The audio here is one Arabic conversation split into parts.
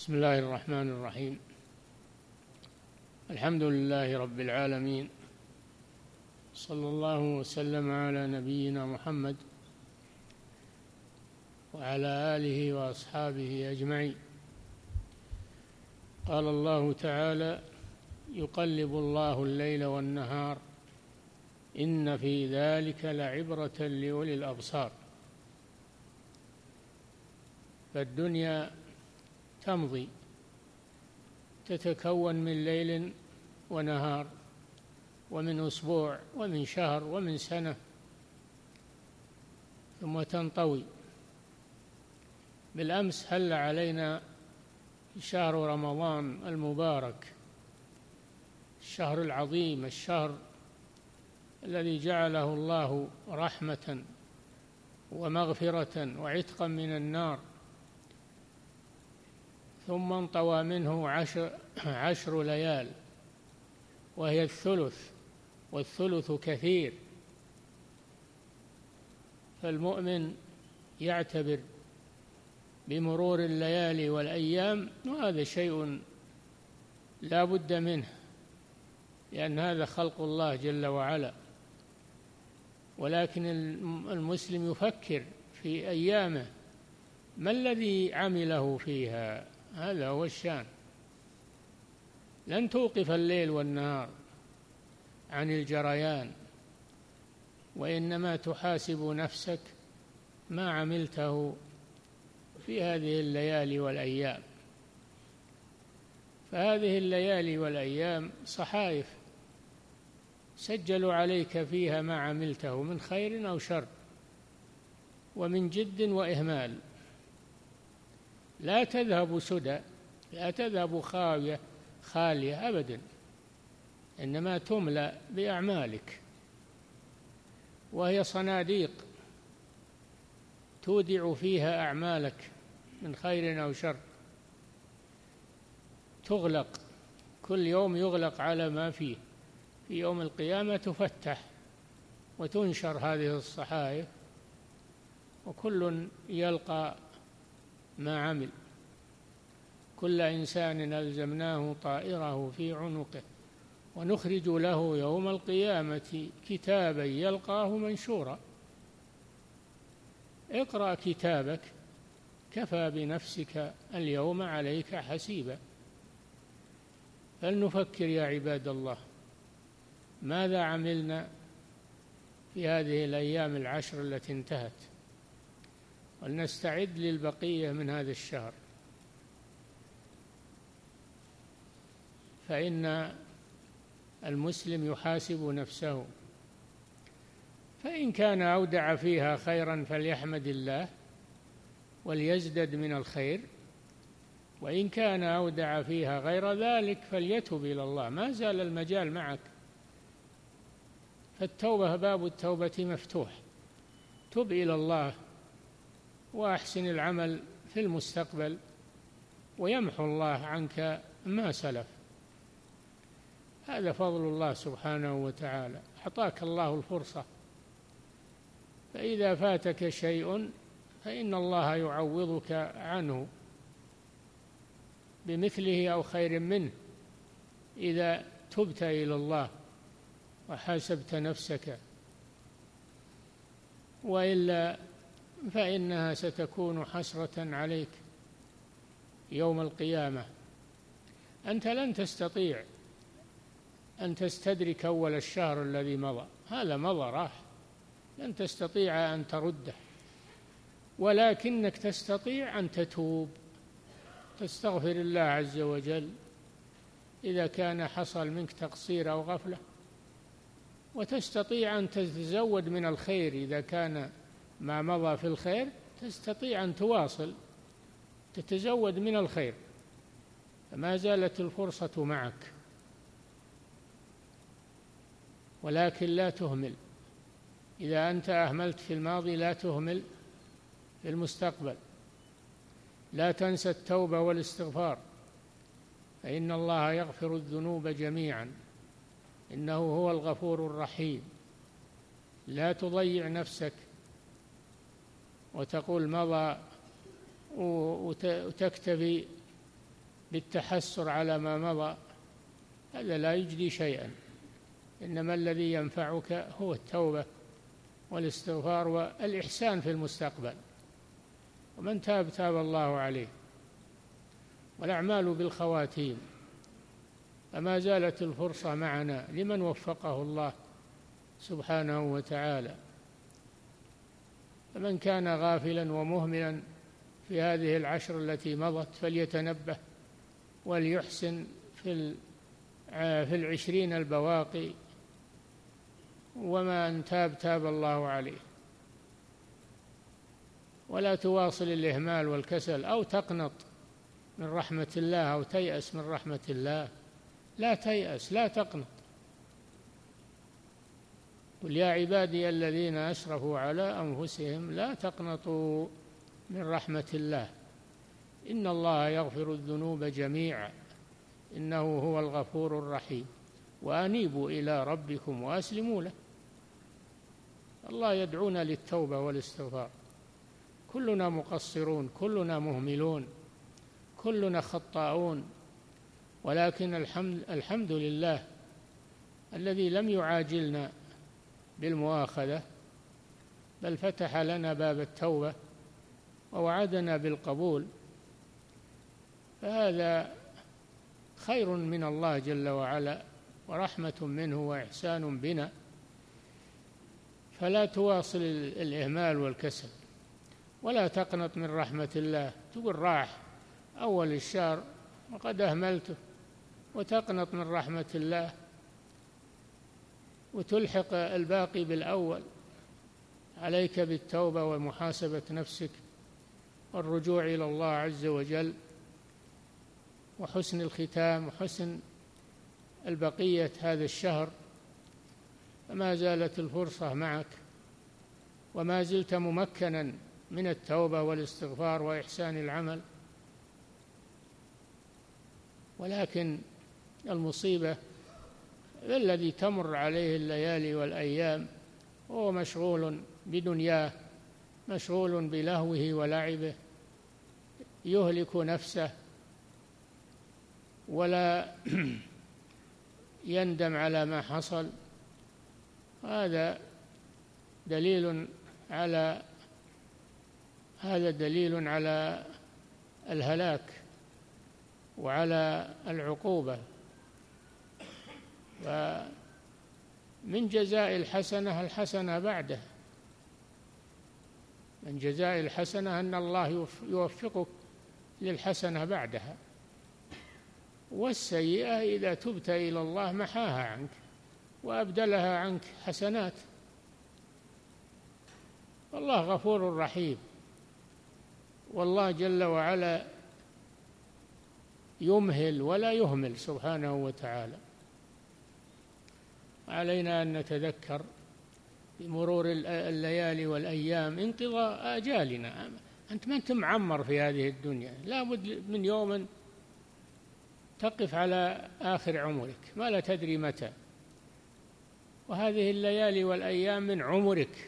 بسم الله الرحمن الرحيم. الحمد لله رب العالمين، صلى الله وسلم على نبينا محمد وعلى آله وأصحابه أجمعين. قال الله تعالى: يقلب الله الليل والنهار إن في ذلك لعبرة لأولي الأبصار. فالدنيا تمضي، تتكون من ليل ونهار، ومن أسبوع، ومن شهر، ومن سنة، ثم تنطوي. بالأمس هل علينا شهر رمضان المبارك، الشهر العظيم، الشهر الذي جعله الله رحمة ومغفرة وعتقا من النار، ثم انطوى منه 10 ليال، وهي الثلث، والثلث كثير. فالمؤمن يعتبر بمرور الليالي والأيام، وهذا شيء لا بد منه، لأن هذا خلق الله جل وعلا. ولكن المسلم يفكر في أيامه، ما الذي عمله فيها؟ هذا هو الشان. لن توقف الليل والنهار عن الجريان، وإنما تحاسب نفسك ما عملته في هذه الليالي والأيام. فهذه الليالي والأيام صحائف سجلوا عليك فيها ما عملته من خير أو شر، ومن جد وإهمال. لا تذهب سدى، لا تذهب خالية أبدا، إنما تملأ بأعمالك، وهي صناديق تودع فيها أعمالك من خير أو شر، تغلق كل يوم، يغلق على ما فيه. في يوم القيامة تفتح وتنشر هذه الصحائف، وكل يلقى ما عمل. كل إنسان ألزمناه طائره في عنقه ونخرج له يوم القيامة كتابا يلقاه منشورا. اقرأ كتابك، كفى بنفسك اليوم عليك حسيبا. فلنفكر يا عباد الله، ماذا عملنا في هذه الأيام 10 التي انتهت، ولنستعد للبقية من هذا الشهر. فإن المسلم يحاسب نفسه، فإن كان أودع فيها خيرا فليحمد الله وليزدد من الخير، وإن كان أودع فيها غير ذلك فليتب إلى الله. ما زال المجال معك، فالتوبة، باب التوبة مفتوح. تب إلى الله وأحسن العمل في المستقبل، ويمحو الله عنك ما سلف. هذا فضل الله سبحانه وتعالى. أعطاك الله الفرصة، فإذا فاتك شيء فإن الله يعوضك عنه بمثله أو خير منه، إذا تبت إلى الله وحاسبت نفسك، وإلا فإنها ستكون حسرة عليك يوم القيامة. أنت لن تستطيع أن تستدرك أول الشهر الذي مضى، هذا مضى راح، لن تستطيع أن ترده، ولكنك تستطيع أن تتوب، تستغفر الله عز وجل إذا كان حصل منك تقصير أو غفلة، وتستطيع أن تتزود من الخير. إذا كان ما مضى في الخير تستطيع أن تواصل تتزود من الخير، فما زالت الفرصة معك. ولكن لا تهمل، إذا أنت أهملت في الماضي لا تهمل في المستقبل. لا تنسى التوبة والاستغفار، فإن الله يغفر الذنوب جميعا، إنه هو الغفور الرحيم. لا تضيع نفسك وتقول مضى وتكتفي بالتحسر على ما مضى، هذا لا يجدي شيئا، إنما الذي ينفعك هو التوبة والاستغفار والإحسان في المستقبل. ومن تاب تاب الله عليه، والأعمال بالخواتيم. فما زالت الفرصة معنا لمن وفقه الله سبحانه وتعالى. فمن كان غافلا ومهملا في هذه العشر التي مضت فليتنبه وليحسن في 20 البواقي، ومن تاب تاب الله عليه. ولا تواصل الإهمال والكسل أو تقنط من رحمة الله أو تيأس من رحمة الله. لا تيأس، لا تقنط. قل يا عبادي الذين أسرفوا على أنفسهم لا تقنطوا من رحمة الله إن الله يغفر الذنوب جميعا إنه هو الغفور الرحيم وأنيبوا إلى ربكم وأسلموا له. الله يدعونا للتوبة والاستغفار. كلنا مقصرون، كلنا مهملون، كلنا خطاؤون، ولكن الحمد لله الذي لم يعاجلنا بالمؤاخذة، بل فتح لنا باب التوبة ووعدنا بالقبول. فهذا خير من الله جل وعلا ورحمة منه وإحسان بنا. فلا تواصل الإهمال والكسل، ولا تقنط من رحمة الله. تقول راح أول الشهر وقد أهملته، وتقنط من رحمة الله وتلحق الباقي بالأول. عليك بالتوبة ومحاسبة نفسك والرجوع إلى الله عز وجل وحسن الختام وحسن البقية هذا الشهر. فما زالت الفرصة معك، وما زلت ممكنا من التوبة والاستغفار وإحسان العمل. ولكن المصيبة الذي تمر عليه الليالي والأيام وهو مشغول بدنياه، مشغول بلهوه ولعبه، يهلك نفسه ولا يندم على ما حصل. هذا دليل على الهلاك وعلى العقوبة. ومن جزاء الحسنة الحسنة بعده، من جزاء الحسنة أن الله يوفقك للحسنة بعدها، والسيئة إذا تبت إلى الله محاها عنك وأبدلها عنك حسنات. والله غفور رحيم، والله جل وعلا يمهل ولا يهمل سبحانه وتعالى. علينا أن نتذكر بمرور الليالي والأيام انقضاء آجالنا. أنت ما أنت معمر في هذه الدنيا، لا بد من يوم تقف على آخر عمرك، ما لا تدري متى. وهذه الليالي والأيام من عمرك،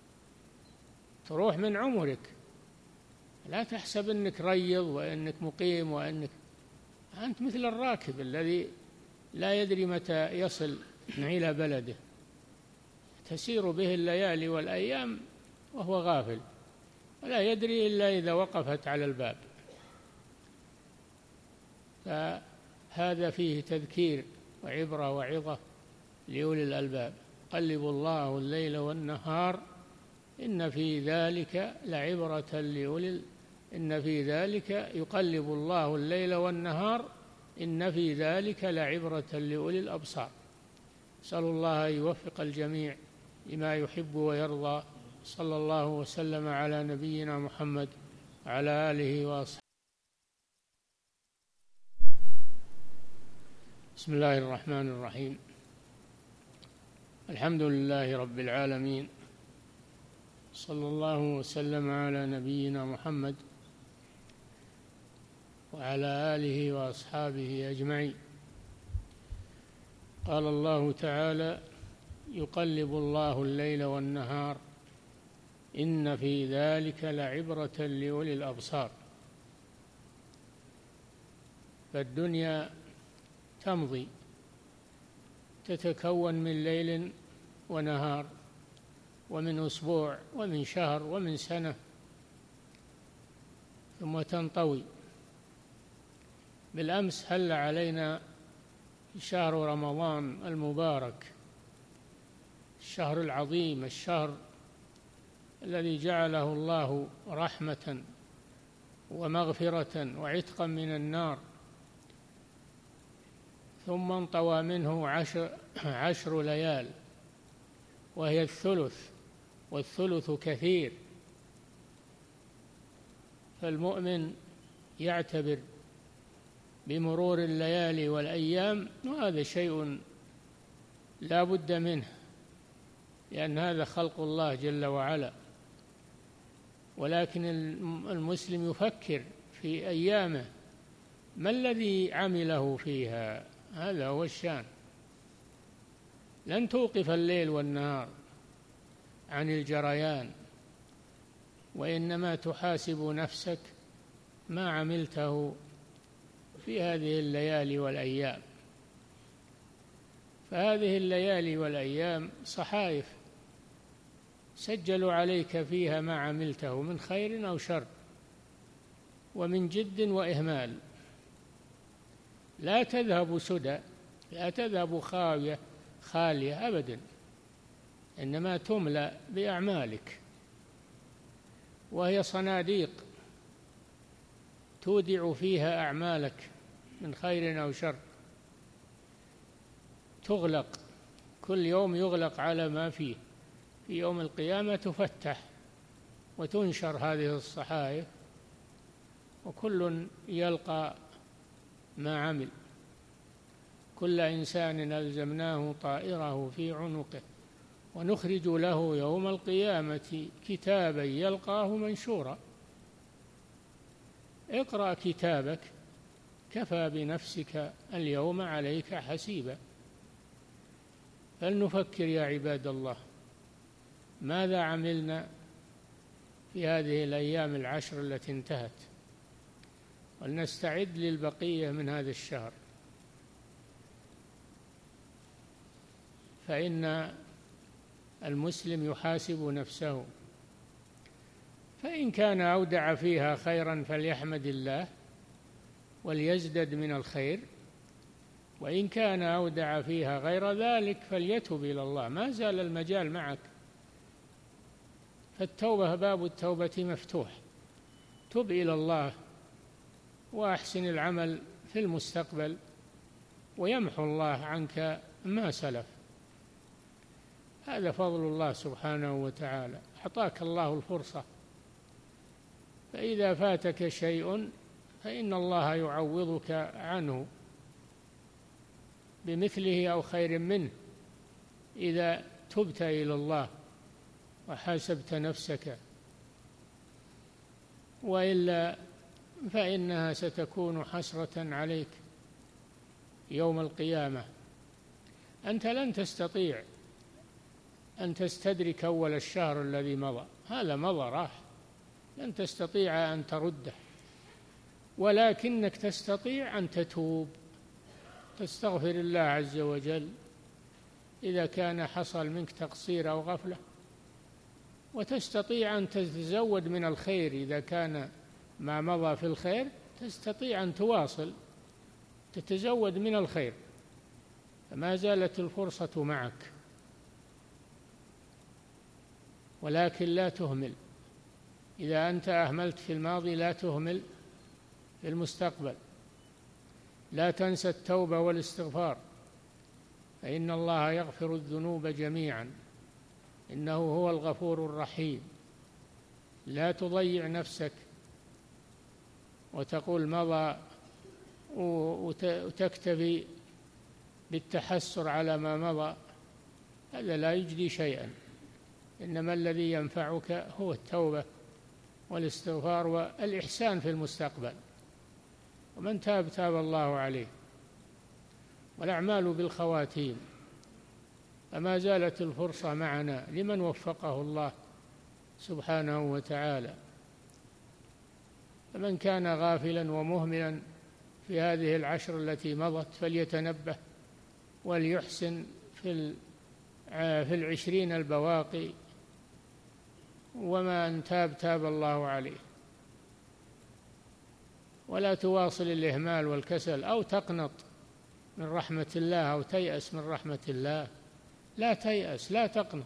تروح من عمرك. لا تحسب أنك ريض وأنك مقيم أنت مثل الراكب الذي لا يدري متى يصل إلى بلده، تسير به الليالي والأيام وهو غافل، ولا يدري إلا إذا وقفت على الباب. فهذا فيه تذكير وعبرة وعظة لأولي الألباب. قلب الله الليل والنهار إن في ذلك لعبرة إن في ذلك يقلب الله الليل والنهار إن في ذلك لعبرة لأولي الأبصار. أسأل الله أن يوفق الجميع لما يحب ويرضى. صلى الله وسلم على نبينا محمد وعلى آله وأصحابه. بسم الله الرحمن الرحيم. الحمد لله رب العالمين، صلى الله وسلم على نبينا محمد وعلى آله وأصحابه أجمعين. قال الله تعالى: يقلب الله الليل والنهار إن في ذلك لعبرة لأولي الأبصار. فالدنيا تمضي، تتكون من ليل ونهار، ومن أسبوع، ومن شهر، ومن سنة، ثم تنطوي. بالأمس هل علينا شهر رمضان المبارك، الشهر العظيم، الشهر الذي جعله الله رحمة ومغفرة وعتقا من النار، ثم انطوى منه 10 ليال، وهي الثلث، والثلث كثير. فالمؤمن يعتبر بمرور الليالي والأيام، وهذا شيء لا بد منه، لأن هذا خلق الله جل وعلا. ولكن المسلم يفكر في أيامه ما الذي عمله فيها، هذا هو الشان. لن توقف الليل والنهار عن الجريان، وإنما تحاسب نفسك ما عملته في هذه الليالي والأيام. فهذه الليالي والأيام صحائف سجلوا عليك فيها ما عملته من خير أو شر، ومن جد وإهمال. لا تذهب سدى، لا تذهب خالية أبدا، إنما تملأ بأعمالك، وهي صناديق تودع فيها أعمالك من خير أو شر، تغلق كل يوم، يغلق على ما فيه. في يوم القيامة تفتح وتنشر هذه الصحائف، وكل يلقى ما عمل. كل إنسان ألزمناه طائره في عنقه ونخرج له يوم القيامة كتابا يلقاه منشورا. اقرأ كتابك، كفى بنفسك اليوم عليك حسيبا. فلنفكر يا عباد الله، ماذا عملنا في هذه الأيام 10 التي انتهت، ولنستعد للبقية من هذا الشهر. فإن المسلم يحاسب نفسه، فإن كان أودع فيها خيرا فليحمد الله وليزدد من الخير، وإن كان أودع فيها غير ذلك فليتب إلى الله. ما زال المجال معك، فالتوبة، باب التوبة مفتوح. تب إلى الله وأحسن العمل في المستقبل، ويمحو الله عنك ما سلف. هذا فضل الله سبحانه وتعالى. أعطاك الله الفرصة، فإذا فاتك شيء فإن الله يعوضك عنه بمثله أو خير منه، إذا تبت إلى الله وحاسبت نفسك، وإلا فإنها ستكون حسرة عليك يوم القيامة. أنت لن تستطيع أن تستدرك أول الشهر الذي مضى، هذا مضى راح، لن تستطيع أن ترده، ولكنك تستطيع أن تتوب، تستغفر الله عز وجل إذا كان حصل منك تقصير أو غفلة، وتستطيع أن تتزود من الخير إذا كان ما مضى في الخير، تستطيع أن تواصل تتزود من الخير، فما زالت الفرصة معك. ولكن لا تهمل، إذا أنت أهملت في الماضي لا تهمل في المستقبل. لا تنسى التوبة والاستغفار، فإن الله يغفر الذنوب جميعا، إنه هو الغفور الرحيم. لا تضيع نفسك وتقول مضى وتكتفي بالتحسر على ما مضى، هذا لا يجدي شيئا. إنما الذي ينفعك هو التوبة والاستغفار والإحسان في المستقبل، ومن تاب تاب الله عليه، والأعمال بالخواتيم. فما زالت الفرصة معنا لمن وفقه الله سبحانه وتعالى. فمن كان غافلا ومهملا في هذه العشر التي مضت فليتنبه وليحسن في 20 البواقي، وما تاب تاب الله عليه. ولا تواصل الإهمال والكسل أو تقنط من رحمة الله أو تيأس من رحمة الله. لا تيأس، لا تقنط.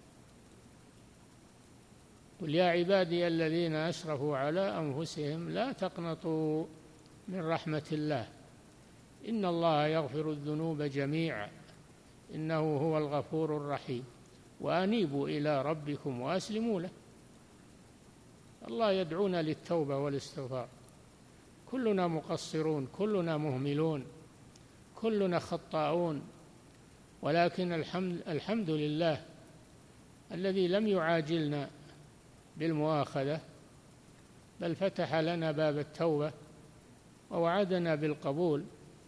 قل يا عبادي الذين أسرفوا على أنفسهم لا تقنطوا من رحمة الله إن الله يغفر الذنوب جميعا إنه هو الغفور الرحيم وأنيبوا إلى ربكم وأسلموا له. الله يدعونا للتوبة والاستغفار. كلنا مقصرون، كلنا مهملون، كلنا خطاؤون، ولكن الحمد لله الذي لم يعاجلنا بالمؤاخذة، بل فتح لنا باب التوبة ووعدنا بالقبول،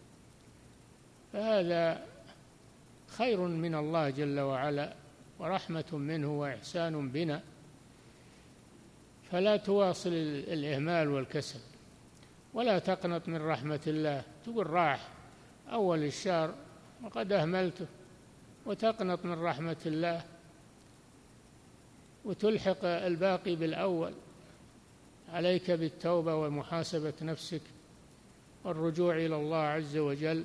فهذا خير من الله جل وعلا ورحمة منه وإحسان بنا. فلا تواصل الإهمال والكسل ولا تقنط من رحمة الله. تقول راح أول الشهر وقد أهملته، وتقنط من رحمة الله وتلحق الباقي بالأول. عليك بالتوبة ومحاسبة نفسك والرجوع إلى الله عز وجل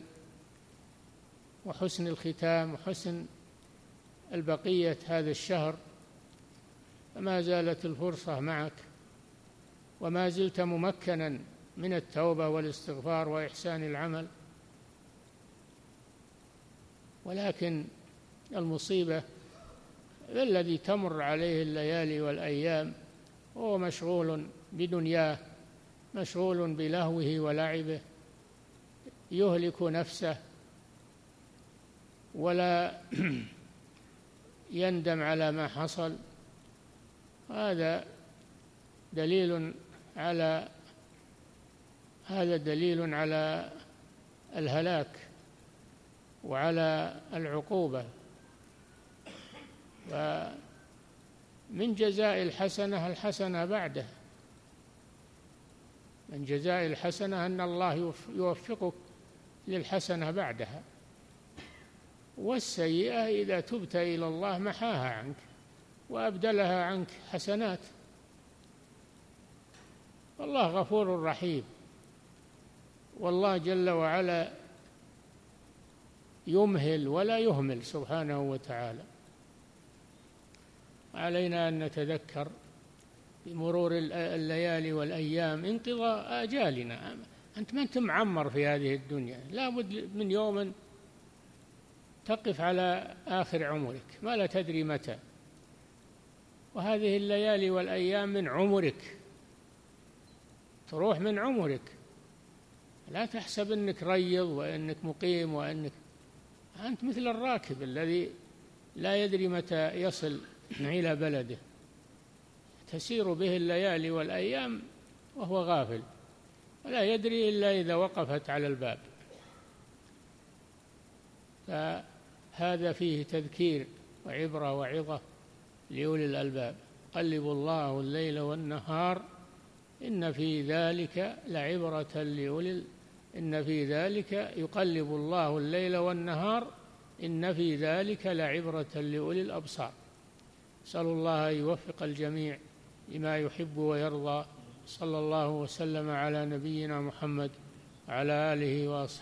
وحسن الختام وحسن البقية هذا الشهر، فما زالت الفرصة معك وما زلت ممكنا من التوبة والاستغفار وإحسان العمل. ولكن المصيبة الذي تمر عليه الليالي والأيام هو مشغول بدنياه، مشغول بلهوه ولعبه، يهلك نفسه ولا يندم على ما حصل. هذا دليل على الهلاك وعلى العقوبة. ومن جزاء الحسنة الحسنة بعده، من جزاء الحسنة أن الله يوفقك للحسنة بعدها، والسيئة إذا تبت إلى الله محاها عنك وأبدلها عنك حسنات. والله غفور رحيم، والله جل وعلا يمهل ولا يهمل سبحانه وتعالى. علينا أن نتذكر بمرور الليالي والأيام انقضاء آجالنا. أنت ما أنت معمر في هذه الدنيا، لا بد من يوم تقف على آخر عمرك، ما لا تدري متى. وهذه الليالي والأيام من عمرك، تروح من عمرك. لا تحسب أنك ريض وأنك مقيم وأنك أنت مثل الراكب الذي لا يدري متى يصل إلى بلده، تسير به الليالي والأيام وهو غافل ولا يدري إلا إذا وقفت على الباب. فهذا فيه تذكير وعبرة وعظة لأولي الألباب. يقلب الله الليل والنهار إن في ذلك لعبرة إن في ذلك يقلب الله الليل والنهار إن في ذلك لعبرة لأولي الأبصار. أسأل الله أن يوفق الجميع لما يحب ويرضى. صلى الله وسلم على نبينا محمد وعلى آله وأصحابه.